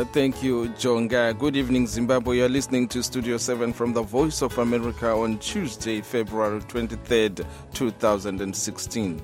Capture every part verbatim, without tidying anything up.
Uh, thank you, Jonga. Good evening, Zimbabwe. You're listening to Studio seven from the Voice of America on Tuesday, February twenty-third, two thousand sixteen.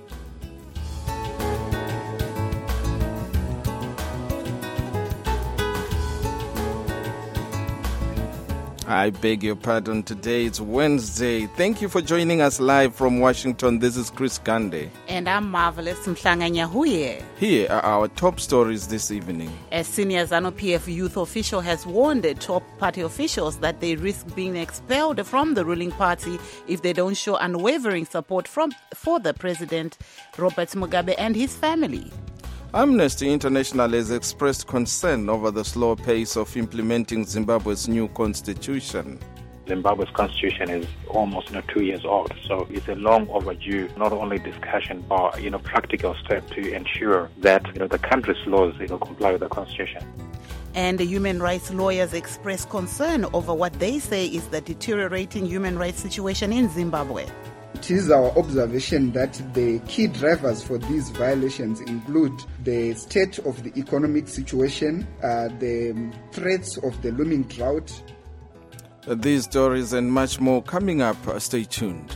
I beg your pardon. Today it's Wednesday. Thank you for joining us live from Washington. This is Chris Gande. And I'm Marvelous Mhlanganyahuye. Here are our top stories this evening. A senior ZANU-P F youth official has warned top party officials that they risk being expelled from the ruling party if they don't show unwavering support from for the president, Robert Mugabe, and his family. Amnesty International has expressed concern over the slow pace of implementing Zimbabwe's new constitution. Zimbabwe's constitution is almost you know, two years old, so it's a long overdue, not only discussion, but you know, practical step to ensure that you know, the country's laws you know, comply with the constitution. And the human rights lawyers express concern over what they say is the deteriorating human rights situation in Zimbabwe. It is our observation that the key drivers for these violations include the state of the economic situation, uh, the threats of the looming drought. These stories and much more coming up. Stay tuned.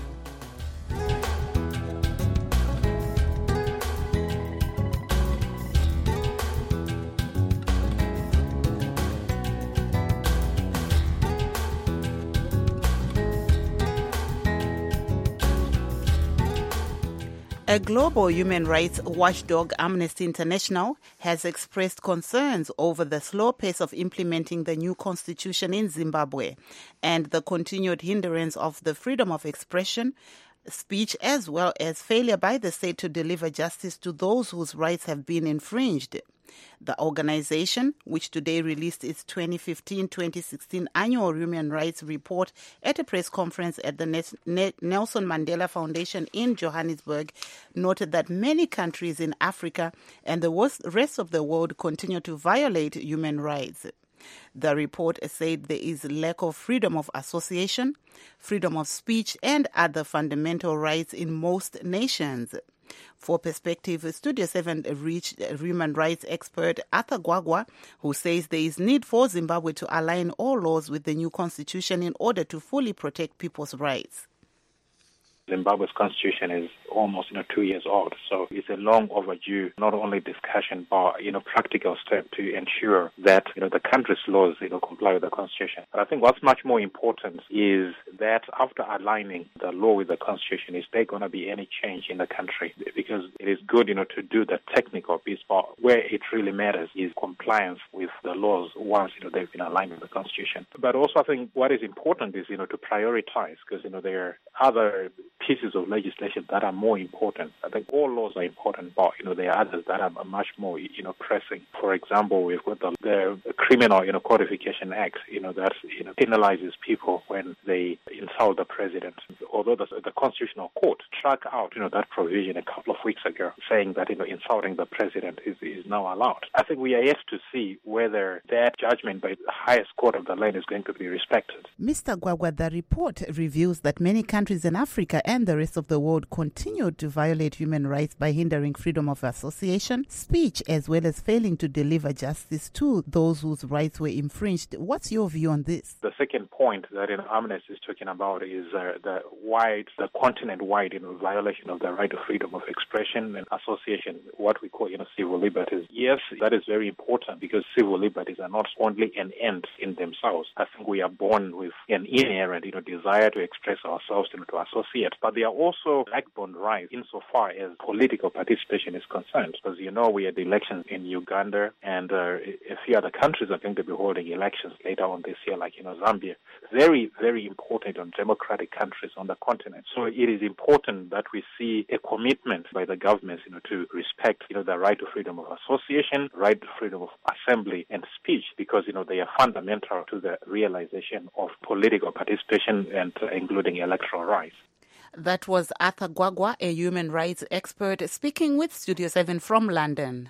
A global human rights watchdog, Amnesty International, has expressed concerns over the slow pace of implementing the new constitution in Zimbabwe and the continued hindrance of the freedom of expression, speech, as well as failure by the state to deliver justice to those whose rights have been infringed. The organization, which today released its twenty fifteen twenty sixteen annual human rights report at a press conference at the Nelson Mandela Foundation in Johannesburg, noted that many countries in Africa and the rest of the world continue to violate human rights. The report said there is lack of freedom of association, freedom of speech, and other fundamental rights in most nations. For perspective, Studio seven reached human rights expert Arthur Gwagwa, who says there is need for Zimbabwe to align all laws with the new constitution in order to fully protect people's rights. Zimbabwe's constitution is almost you know, two years old, so it's a long overdue, not only discussion, but you know, practical step to ensure that you know, the country's laws you know, comply with the constitution. But I think what's much more important is that after aligning the law with the constitution, is there going to be any change in the country? Because it is good you know, to do the technical piece, but where it really matters is compliance with the laws once you know, they've been aligned with the constitution. But also I think what is important is you know, to prioritize, because you know, there are other pieces of legislation that are more important. I think all laws are important, but you know there are others that are much more you know pressing. For example, we've got the, the Criminal you know Codification Act, you know that you know penalizes people when they insult the president. Although the, the Constitutional Court struck out you know that provision a couple of weeks ago, saying that you know insulting the president is is now allowed. I think we are yet to see whether that judgment by the highest court of the land is going to be respected. Mister Gwagwa, the report reveals that many countries in Africa and the rest of the world continue to violate human rights by hindering freedom of association, speech, as well as failing to deliver justice to those whose rights were infringed. What's your view on this? The second point that you know, Amnesty is talking about is uh, the wide, the continent-wide you know, violation of the right of freedom of expression and association, what we call you know, civil liberties. Yes, that is very important because civil liberties are not only an end in themselves. I think we are born with an inherent you know, desire to express ourselves, you know, to associate, but they are also backbone rights insofar as political participation is concerned. Because you know we had elections in Uganda and uh, a few other countries are going to be holding elections later on this year, like you know Zambia. Very, very important on democratic countries on the continent. So it is important that we see a commitment by the governments, you know, to respect you know the right to freedom of association, right to freedom of assembly and speech, because you know they are fundamental to the realization of political participation and uh, including electoral rights. That was Arthur Gwagwa, a human rights expert, speaking with Studio seven from London.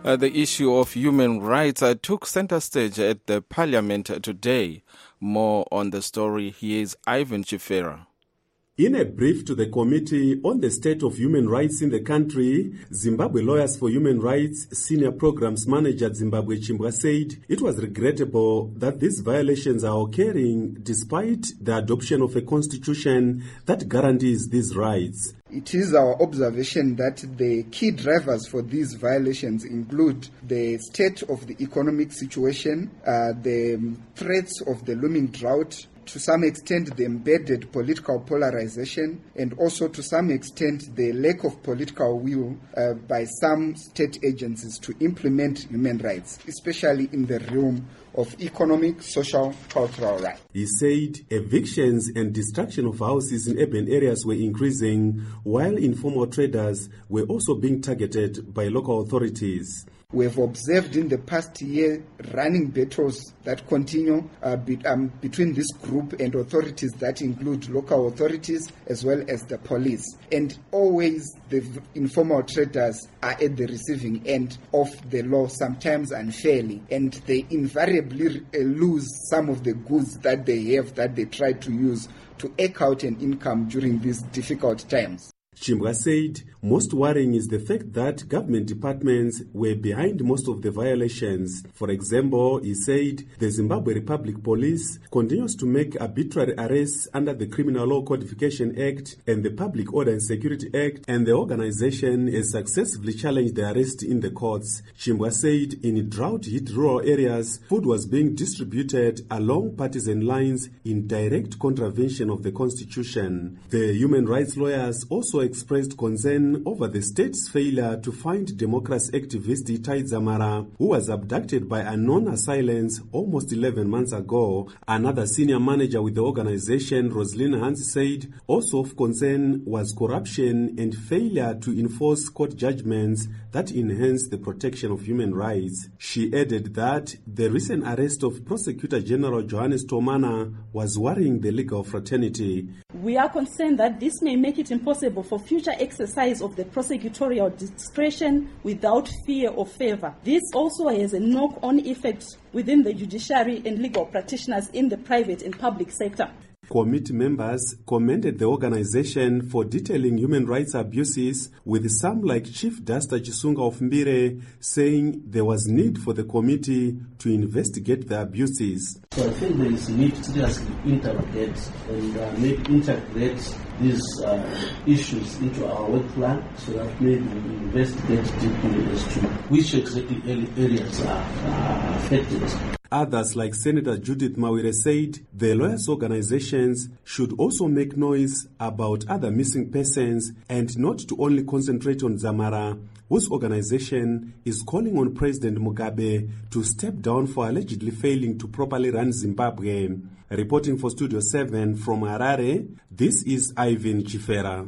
Uh, the issue of human rights uh, took center stage at the parliament today. More on the story, here is Ivan Chifera. In a brief to the committee on the state of human rights in the country, Zimbabwe Lawyers for Human Rights Senior Programs Manager Zimbabwe Chimbwa said it was regrettable that these violations are occurring despite the adoption of a constitution that guarantees these rights. It is our observation that the key drivers for these violations include the state of the economic situation, uh, the threats of the looming drought, to some extent the embedded political polarization, and also to some extent the lack of political will uh, by some state agencies to implement human rights, especially in the realm of economic, social, cultural rights. He said evictions and destruction of houses in urban areas were increasing, while informal traders were also being targeted by local authorities. We have observed in the past year running battles that continue uh, be, um, between this group and authorities that include local authorities as well as the police. And always the informal traders are at the receiving end of the law, sometimes unfairly, and they invariably uh, lose some of the goods that they have that they try to use to eke out an income during these difficult times. Chimbwa said most worrying is the fact that government departments were behind most of the violations. For example, he said the Zimbabwe Republic Police continues to make arbitrary arrests under the Criminal Law Codification Act and the Public Order and Security Act, and the organization has successfully challenged the arrest in the courts. Chimbwa said in drought-hit rural areas, food was being distributed along partisan lines in direct contravention of the Constitution. The human rights lawyers also expressed concern over the state's failure to find democracy activist Itai Dzamara, who was abducted by unknown assailants almost eleven months ago. Another senior manager with the organization, Rosalind Hans, said also of concern was corruption and failure to enforce court judgments that enhance the protection of human rights. She added that the recent arrest of Prosecutor General Johannes Tomana was worrying the legal fraternity. We are concerned that this may make it impossible for future exercise of the prosecutorial discretion without fear or favor. This also has a knock-on effect within the judiciary and legal practitioners in the private and public sector. Committee members commended the organization for detailing human rights abuses, with some like Chief Dasta Chisunga of Mbire saying there was need for the committee to investigate the abuses. So I think there is a need to seriously interrogate and uh, make integrate these uh, issues into our work plan so that maybe we investigate deeply as to which exactly areas are, are affected. Others, like Senator Judith Mawire, said the lawyers' organizations should also make noise about other missing persons and not to only concentrate on Dzamara, whose organization is calling on President Mugabe to step down for allegedly failing to properly run Zimbabwe. Reporting for Studio seven from Harare, this is Ivan Chifera.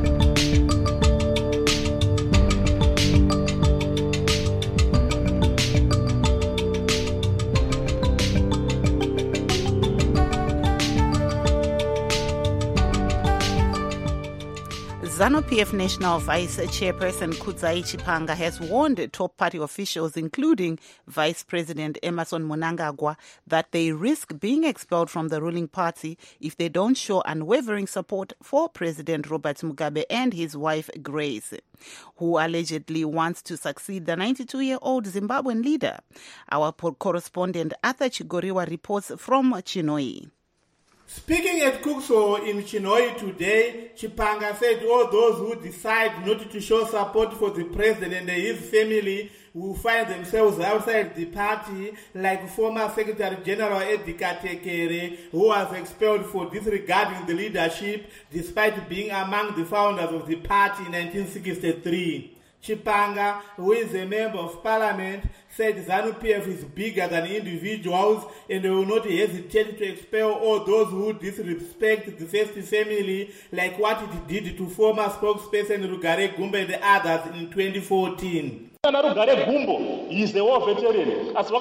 ZANU-P F National Vice Chairperson Kudzai Chipanga has warned top party officials, including Vice President Emmerson Mnangagwa, that they risk being expelled from the ruling party if they don't show unwavering support for President Robert Mugabe and his wife Grace, who allegedly wants to succeed the ninety-two-year-old Zimbabwean leader. Our correspondent Arthur Chigoriwa reports from Chinhoyi. Speaking at Kukso in Chinhoyi today, Chipanga said all those who decide not to show support for the president and his family will find themselves outside the party, like former Secretary General Edgar Tekere, who was expelled for disregarding the leadership despite being among the founders of the party in nineteen sixty-three. Chipanga, who is a member of parliament, said ZANU-P F is bigger than individuals and they will not hesitate to expel all those who disrespect the first family, like what it did to former spokesperson Rugare Gumbo and the others in twenty fourteen. Rugare Gumbo is the war veteran. As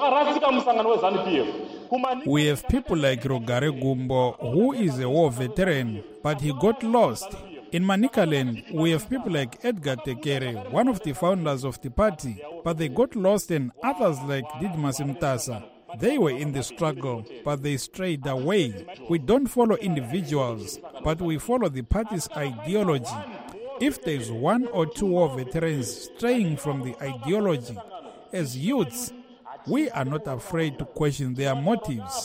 we have people like Rugare Gumbo, who is a war veteran, but he got lost. In Manicaland, we have people like Edgar Tekere, one of the founders of the party, but they got lost, and others like Didmas Mtasa. They were in the struggle, but they strayed away. We don't follow individuals, but we follow the party's ideology. If there's one or two war veterans straying from the ideology, as youths, we are not afraid to question their motives.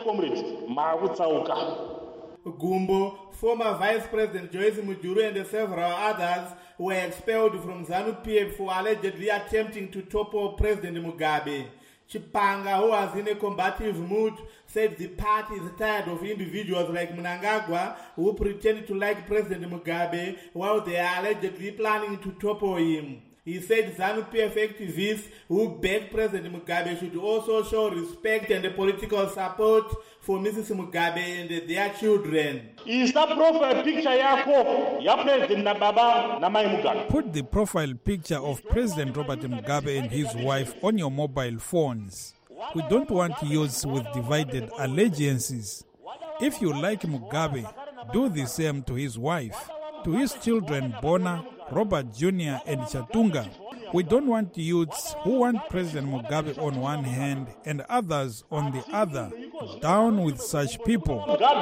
Gumbo, former Vice President Joyce Mujuru and several others were expelled from ZANU-P F for allegedly attempting to topple President Mugabe. Chipanga, who was in a combative mood, said the party is tired of individuals like Mnangagwa who pretend to like President Mugabe while they are allegedly planning to topple him. He said ZANU-P F activists who back President Mugabe should also show respect and political support for Missus Mugabe and their children. Is that profile picture yako ya President na baba na mai Mugabe? Put the profile picture of President Robert Mugabe and his wife on your mobile phones. We don't want youths with divided allegiances. If you like Mugabe, do the same to his wife, to his children Bona, Robert Junior and Chatunga. We don't want youths who want President Mugabe on one hand and others on the other. Down with such people.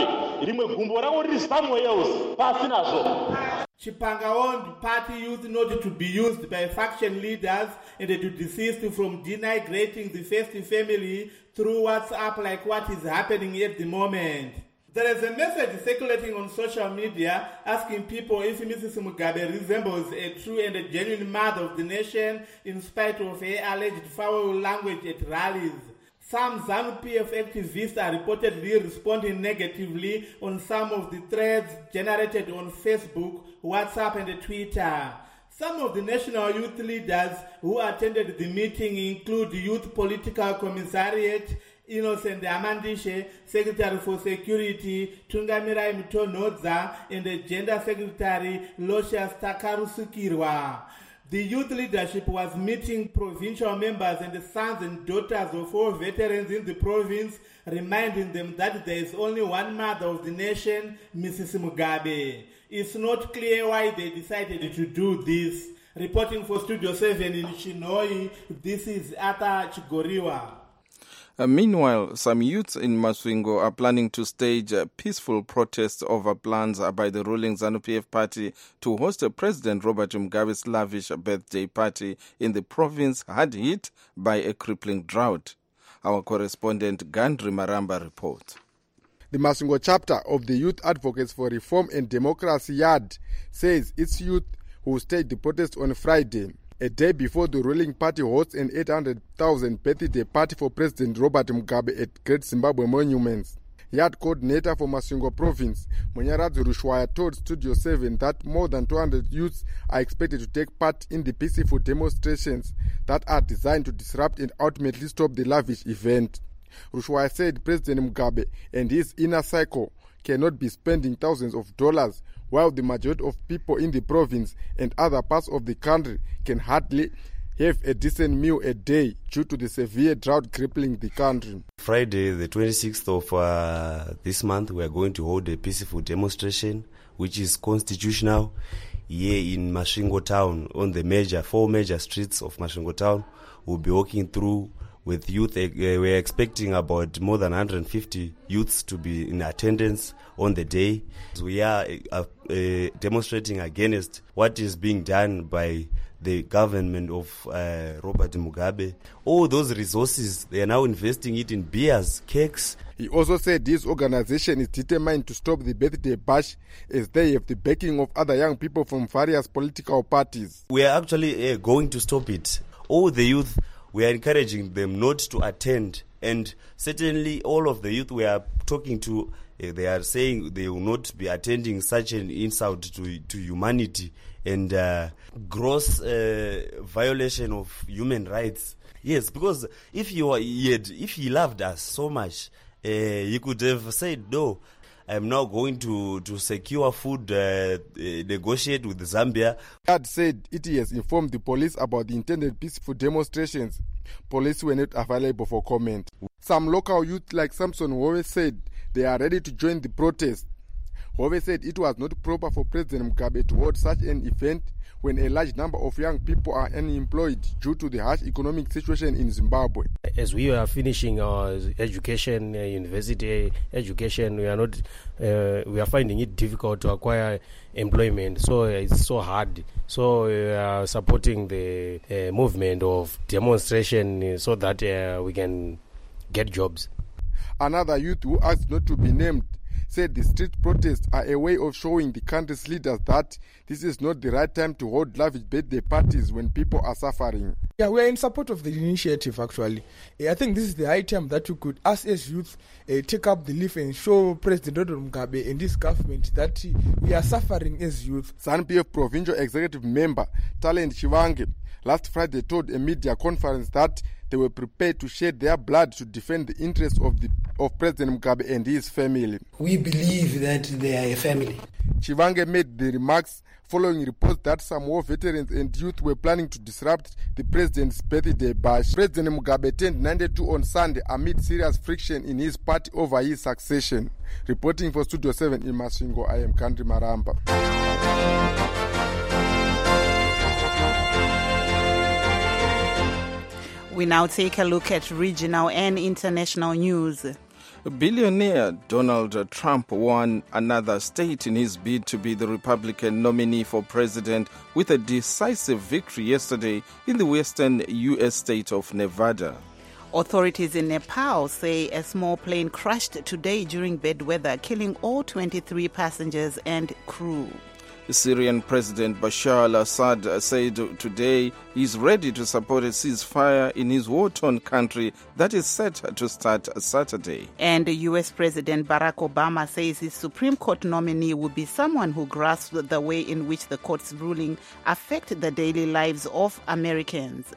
Chipanga warned party youth not to be used by faction leaders and to desist from denigrating the first family through WhatsApp like what is happening at the moment. There is a message circulating on social media asking people if Missus Mugabe resembles a true and a genuine mother of the nation in spite of her alleged foul language at rallies. Some ZANU-P F activists are reportedly responding negatively on some of the threads generated on Facebook, WhatsApp and Twitter. Some of the national youth leaders who attended the meeting include the Youth Political Commissariat, Innocent Amandishe, Secretary for Security, Tungamirai Mtonodza, and the Gender Secretary, Locious Takarusukirwa. The youth leadership was meeting provincial members and the sons and daughters of all veterans in the province, reminding them that there is only one mother of the nation, Missus Mugabe. It's not clear why they decided to do this. Reporting for Studio seven in Chinhoyi, this is Ata Chigoriwa. Uh, meanwhile, some youths in Masvingo are planning to stage uh, peaceful protests over plans uh, by the ruling ZANU-P F party to host uh, President Robert Mugabe's lavish birthday party in the province hard hit by a crippling drought. Our correspondent Gandri Maramba reports. The Masvingo chapter of the Youth Advocates for Reform and Democracy Y A D says its youth will stage the protest on Friday, a day before the ruling party hosts an eight hundred thousand birthday party for President Robert Mugabe at Great Zimbabwe Monuments. Y A D coordinator for Masvingo province, Munyaradzi Rushwaya, told Studio seven that more than two hundred youths are expected to take part in the peaceful demonstrations that are designed to disrupt and ultimately stop the lavish event. Rushwaya said President Mugabe and his inner circle cannot be spending thousands of dollars while the majority of people in the province and other parts of the country can hardly have a decent meal a day due to the severe drought crippling the country. Friday, the twenty-sixth of uh, this month, we are going to hold a peaceful demonstration, which is constitutional, here in Masvingo town, on the major, four major streets of Masvingo town. We'll be walking through with youth. Uh, we're expecting about more than one hundred fifty youths to be in attendance on the day. We are uh, uh, demonstrating against what is being done by the government of uh, Robert Mugabe. All those resources, they are now investing it in beers, cakes. He also said this organization is determined to stop the birthday bash as they have the backing of other young people from various political parties. We are actually uh, going to stop it. All the youth, we are encouraging them not to attend. And certainly all of the youth we are talking to, uh, they are saying they will not be attending such an insult to, to humanity and uh, gross uh, violation of human rights. Yes, because if you were, he had, if he loved us so much, uh, he could have said, no, I'm now going to, to secure food, uh, uh, negotiate with Zambia. Y A D said it has informed the police about the intended peaceful demonstrations. Police were not available for comment. Some local youth like Samson Wowe said they are ready to join the protest. Hove said it was not proper for President Mugabe to hold such an event when a large number of young people are unemployed due to the harsh economic situation in Zimbabwe. As we are finishing our education, uh, university education, we are not, uh, we are finding it difficult to acquire employment. So it's so hard. So we are supporting the uh, movement of demonstration so that uh, we can get jobs. Another youth who asked not to be named said the street protests are a way of showing the country's leaders that this is not the right time to hold lavish birthday parties when people are suffering. Yeah, we are in support of the initiative, actually. I think this is the high time that we could, us as youth, uh, take up the leaf and show President Robert Mugabe and this government that we are suffering as youth. ZANU-P F Provincial Executive Member Talent Chivange last Friday told a media conference that they were prepared to shed their blood to defend the interests of the of President Mugabe and his family. We believe that they are a family. Chivange made the remarks following reports that some war veterans and youth were planning to disrupt the president's birthday bash. President Mugabe turned ninety-two on Sunday amid serious friction in his party over his succession. Reporting for Studio seven in Masvingo, I am Kandri Maramba. We now take a look at regional and international news. Billionaire Donald Trump won another state in his bid to be the Republican nominee for president with a decisive victory yesterday in the western U S state of Nevada. Authorities in Nepal say a small plane crashed today during bad weather, killing all twenty-three passengers and crew. Syrian President Bashar al-Assad said today he's ready to support a ceasefire in his war-torn country that is set to start Saturday. And U S President Barack Obama says his Supreme Court nominee will be someone who grasps the way in which the court's ruling affect the daily lives of Americans.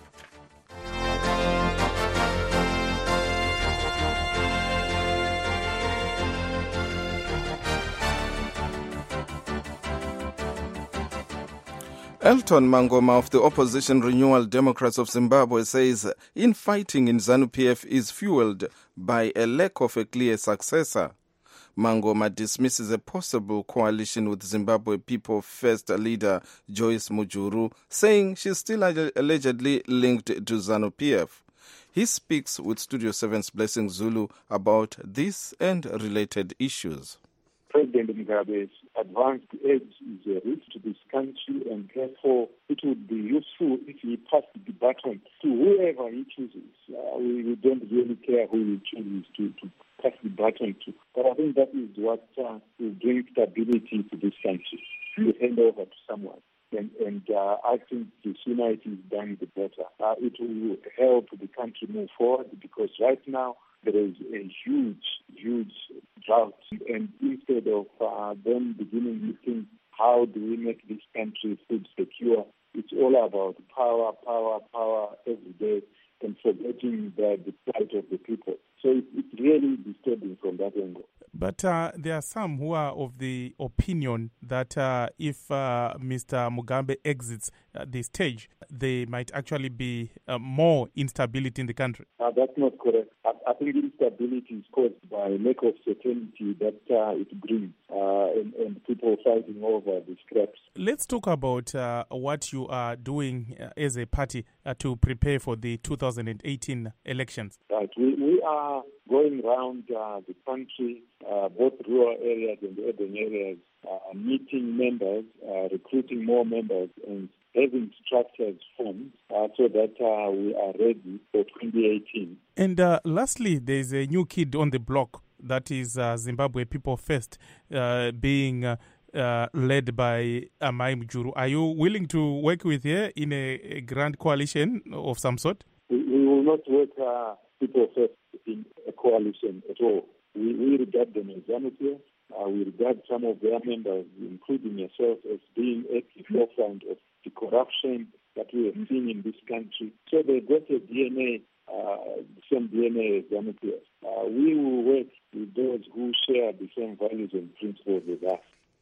Elton Mangoma of the opposition Renewal Democrats of Zimbabwe says infighting in ZANU-P F is fueled by a lack of a clear successor. Mangoma dismisses a possible coalition with Zimbabwe People First leader Joyce Mujuru, saying she's still allegedly linked to ZANU-P F. He speaks with Studio seven's Blessing Zulu about this and related issues. President Mugabe's advanced age is a risk to this country, and therefore it would be useful if he passed the baton to whoever he chooses. Uh, we, we don't really care who he chooses to, to pass the baton to. But I think that is what uh, will bring stability to this country. You hand over to someone. And, and uh, I think the sooner it is done, the better. Uh, it will help the country move forward, because right now there is a huge, huge drought. And instead of uh, them beginning to think, how do we make this country food secure, it's all about power, power, power every day, and forgetting the, the plight of the people. So it, it's really disturbing from that angle. But uh, there are some who are of the opinion that uh, if uh, Mister Mugabe exits uh, the stage, there might actually be uh, more instability in the country. Uh, that's not correct. I, I think instability is caused by lack of certainty that uh, it brings, uh, and, and people fighting over the scraps. Let's talk about uh, what you are doing uh, as a party uh, to prepare for the two thousand eighteen elections. Right. We, we are going around uh, the country, uh, both rural areas and urban areas, uh, meeting members, uh, recruiting more members, and having structures formed uh, so that uh, we are ready for twenty eighteen. And uh, lastly, there's a new kid on the block, that is uh, Zimbabwe People First, uh, being uh, uh, led by Amai Mujuru. Are you willing to work with her in a, a grand coalition of some sort? We, we will not work uh, People First in a coalition at all. We, we regard them as amateur. Uh, we regard some of their members, including yourself, as being at the forefront of the corruption that we have seen in this country. So they've got a D N A, uh, the same D N A as amateur. Uh, we will work with those who share the same values and principles with us.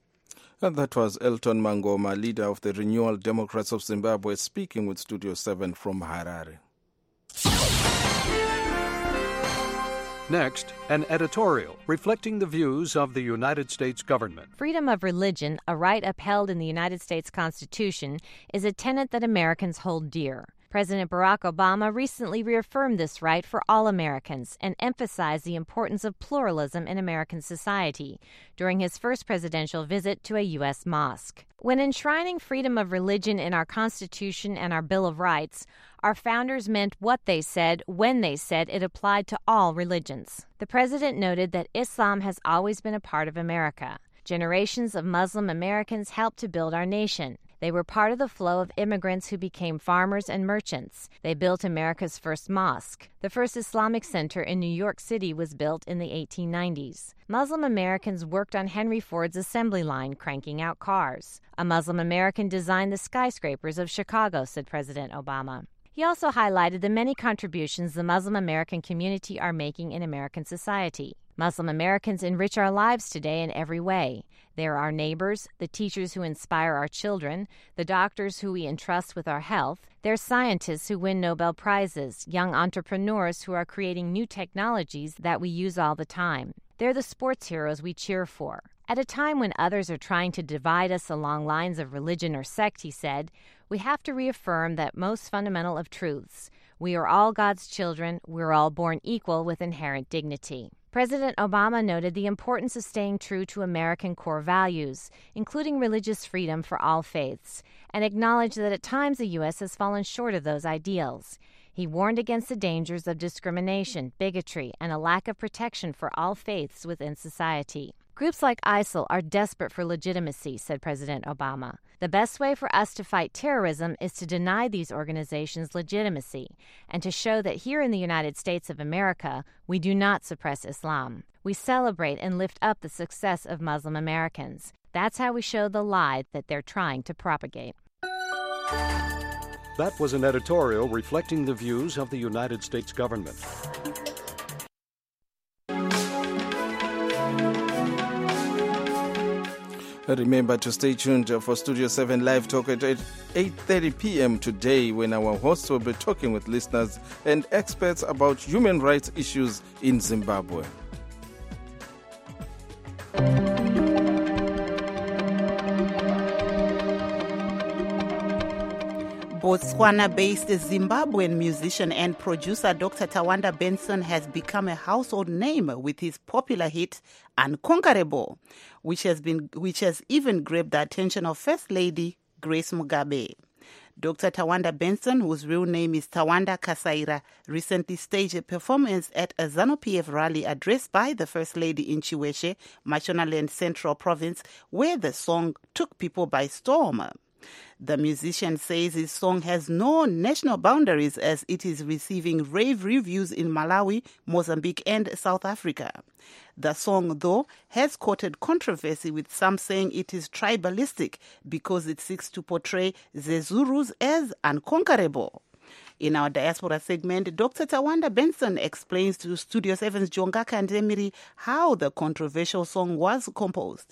And that was Elton Mangoma, leader of the Renewal Democrats of Zimbabwe, speaking with Studio seven from Harare. Next, an editorial reflecting the views of the United States government. Freedom of religion, a right upheld in the United States Constitution, is a tenet that Americans hold dear. President Barack Obama recently reaffirmed this right for all Americans and emphasized the importance of pluralism in American society during his first presidential visit to a U S mosque. When enshrining freedom of religion in our Constitution and our Bill of Rights, our founders meant what they said when they said it applied to all religions. The president noted that Islam has always been a part of America. Generations of Muslim Americans helped to build our nation. They were part of the flow of immigrants who became farmers and merchants. They built America's first mosque. The first Islamic center in New York City was built in the eighteen nineties. Muslim Americans worked on Henry Ford's assembly line, cranking out cars. A Muslim American designed the skyscrapers of Chicago, said President Obama. He also highlighted the many contributions the Muslim American community are making in American society. Muslim Americans enrich our lives today in every way. They are our neighbors, the teachers who inspire our children, the doctors who we entrust with our health. They're scientists who win Nobel Prizes, young entrepreneurs who are creating new technologies that we use all the time. They're the sports heroes we cheer for. At a time when others are trying to divide us along lines of religion or sect, he said, we have to reaffirm that most fundamental of truths. We are all God's children. We're all born equal with inherent dignity. President Obama noted the importance of staying true to American core values, including religious freedom for all faiths, and acknowledged that at times the U S has fallen short of those ideals. He warned against the dangers of discrimination, bigotry, and a lack of protection for all faiths within society. Groups like ISIL are desperate for legitimacy, said President Obama. The best way for us to fight terrorism is to deny these organizations legitimacy and to show that here in the United States of America, we do not suppress Islam. We celebrate and lift up the success of Muslim Americans. That's how we show the lie that they're trying to propagate. That was an editorial reflecting the views of the United States government. Remember to stay tuned for Studio seven Live Talk at eight thirty p.m. today, when our hosts will be talking with listeners and experts about human rights issues in Zimbabwe. Botswana-based Zimbabwean musician and producer Doctor Tawanda Benson has become a household name with his popular hit Unconquerable, which has been which has even grabbed the attention of First Lady Grace Mugabe. Doctor Tawanda Benson, whose real name is Tawanda Kasaira, recently staged a performance at a ZANU-P F rally addressed by the First Lady in Chiweshe, Mashonaland Central Province, where the song took people by storm. The musician says his song has no national boundaries as it is receiving rave reviews in Malawi, Mozambique, and South Africa. The song, though, has courted controversy, with some saying it is tribalistic because it seeks to portray the Zulus as unconquerable. In our diaspora segment, Doctor Tawanda Benson explains to Studio seven's Jongaka and Emiri how the controversial song was composed.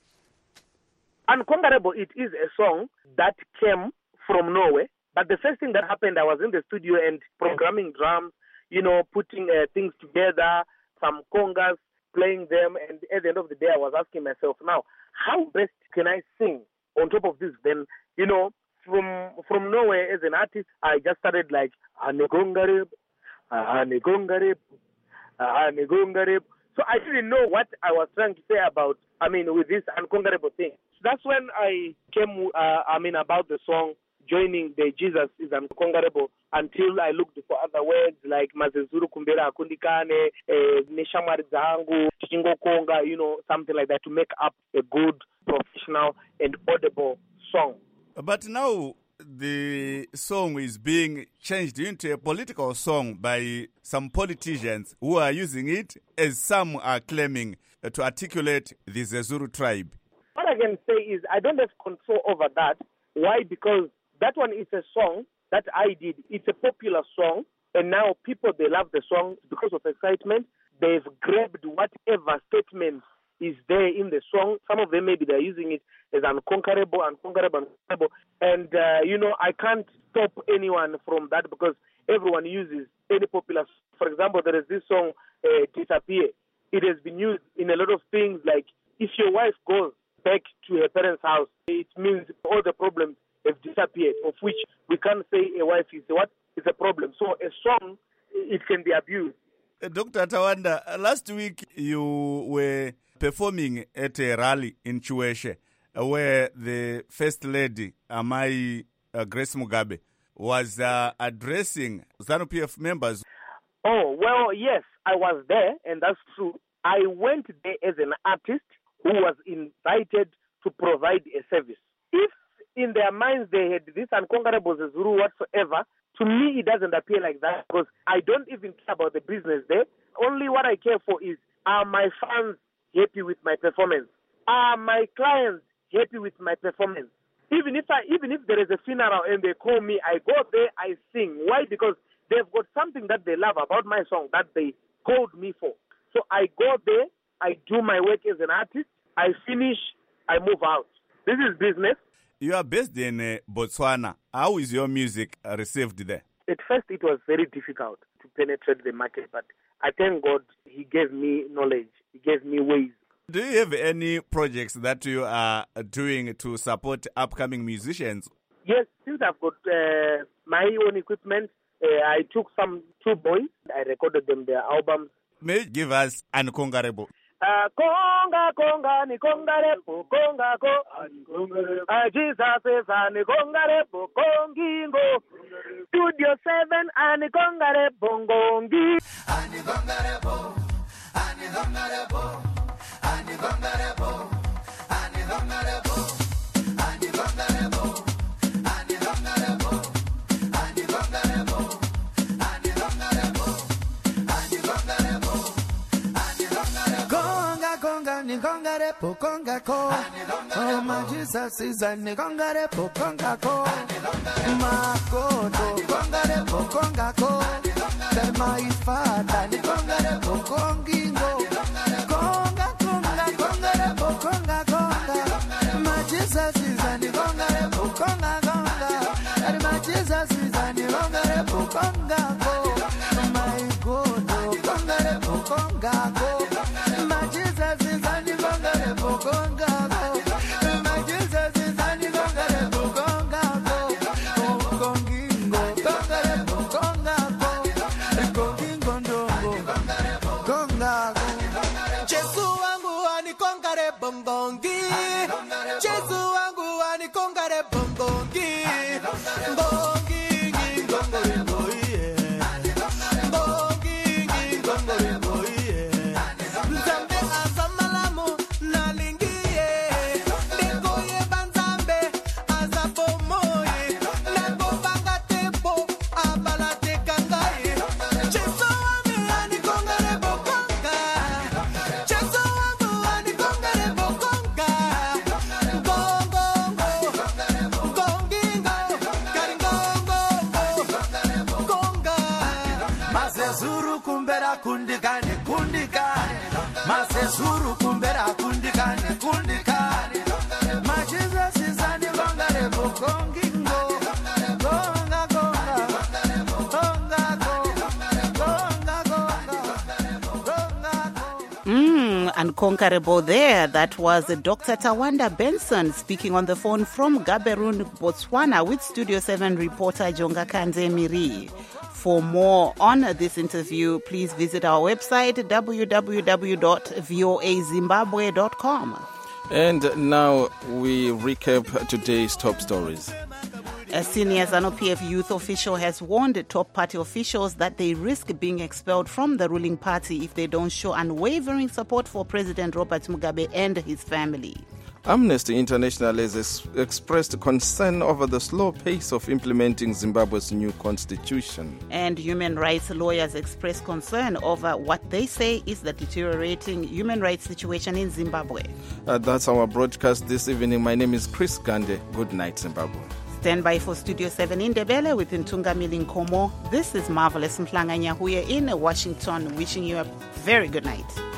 Unconquerable, it is a song that came from Norway. But the first thing that happened, I was in the studio and programming drums, you know, putting uh, things together, some congas, playing them. And at the end of the day, I was asking myself, now, how best can I sing on top of this? Then, you know, from from Norway as an artist, I just started like, Anegongarib, Anegongarib, Anegongarib. So I didn't know what I was trying to say about, I mean, with this unconquerable thing. That's when I came, uh, I mean, about the song, joining the Jesus is Unconquerable, until I looked for other words like Mazezuru Kumbera Akundikane, Neshamari Zangu, Chingo Konga, you know, something like that to make up a good, professional, and audible song. But now the song is being changed into a political song by some politicians who are using it, as some are claiming, uh, to articulate the Zezuru tribe. What I can say is I don't have control over that. Why? Because that one is a song that I did. It's a popular song, and now people, they love the song because of excitement. They've grabbed whatever statements is there in the song. Some of them maybe they're using it as unconquerable, unconquerable, unconquerable. And, uh, you know, I can't stop anyone from that because everyone uses any popular. For example, there is this song, uh, Disappear. It has been used in a lot of things like if your wife goes back to her parents' house, it means all the problems have disappeared, of which we can't say a wife is what is a problem. So a song, it can be abused. Uh, Doctor Tawanda, uh, last week you were performing at a rally in Chiweshe uh, where the First Lady, Amai uh, Grace Mugabe, was uh, addressing ZANU-P F members. Oh, well, yes, I was there, and that's true. I went there as an artist who was invited to provide a service. If in their minds they had this unconquerable Zulu whatsoever, to me it doesn't appear like that because I don't even care about the business there. Only what I care for is, are my fans happy with my performance? Are my clients happy with my performance? Even if I, even if there is a funeral and they call me, I go there, I sing. Why? Because they've got something that they love about my song that they called me for. So I go there, I do my work as an artist, I finish, I move out. This is business. You are based in uh, Botswana. How is your music uh, received there? At first, it was very difficult to penetrate the market, but I thank God He gave me knowledge. He gave me ways. Do you have any projects that you are doing to support upcoming musicians? Yes, since I've got uh, my own equipment, uh, I took some two boys. I recorded them their albums. May you give us Unconquerable? Uh, conga conga ni congarepo conga ko uh, Jesus is ani congarepo congingo Studio seven ani congarepo ngongi ani congarepo ani congarepo ani congarepo ani congarepo ani congarepo ani congarepo ani congarepo ani congarepo ani congarepo Conga ni conga repo conga ko, oh my Jesus is a ni conga repo conga ko, ma ko do conga repo conga ko, say my father ni conga repo congingo, conga conga conga repo conga conga, my Jesus is a ni conga repo conga conga, and my Jesus is a ni conga repo conga ko, my God do conga repo conga ko. Zuru kumbera kundikane kundikane my Jesus is an conga kongingo konga konga konga konga konga Mm, unconquerable there. That was Doctor Tawanda Benson speaking on the phone from Gaborone, Botswana with Studio seven reporter Jonga Kanze Miri. For more on this interview, please visit our website, w w w dot voa zimbabwe dot com. And now we recap today's top stories. A senior ZANU-P F youth official has warned top party officials that they risk being expelled from the ruling party if they don't show unwavering support for President Robert Mugabe and his family. Amnesty International has ex- expressed concern over the slow pace of implementing Zimbabwe's new constitution. And human rights lawyers express concern over what they say is the deteriorating human rights situation in Zimbabwe. Uh, that's our broadcast this evening. My name is Chris Gande. Good night, Zimbabwe. Stand by for Studio seven in Ndebele with Ntunga Milinkomo. This is Marvelous Mhlanga Nyahuye in Washington, wishing you a very good night.